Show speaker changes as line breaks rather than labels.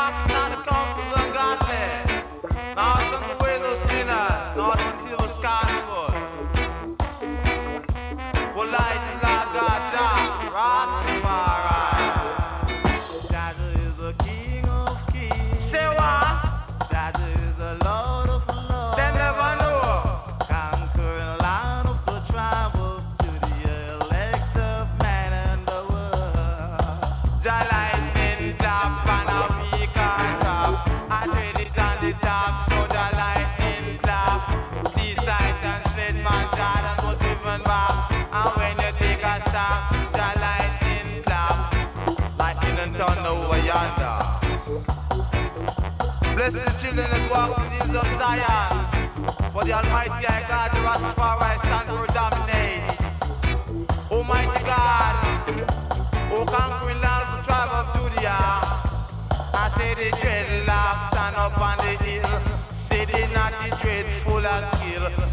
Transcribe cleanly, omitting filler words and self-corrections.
walking on the coast of ungodly. North on the way to sinner, north on the hill of Scarfoot. For light is Lord God, Jah, Rastafari. Jah is the King of Kings. Say what? Jah is the Lord of Lords. They never know. Conquering land of the tribe of Judah, elect of man and the world. Jah lightning top and a peacock top. I trade it on the top, so Jah lightning top. Seaside and split man, Jordan was given back. And when you take a stop, Jah lightning clap. Lightning and thunder over yonder. Bless the children that walk the hills of Zion. For the Almighty I God, the Rastafari stand for dominate. Almighty God, O conquering land of the tribe of Judah. I say the dreadlocks stand up on the hill. Say they not the dread full of skill.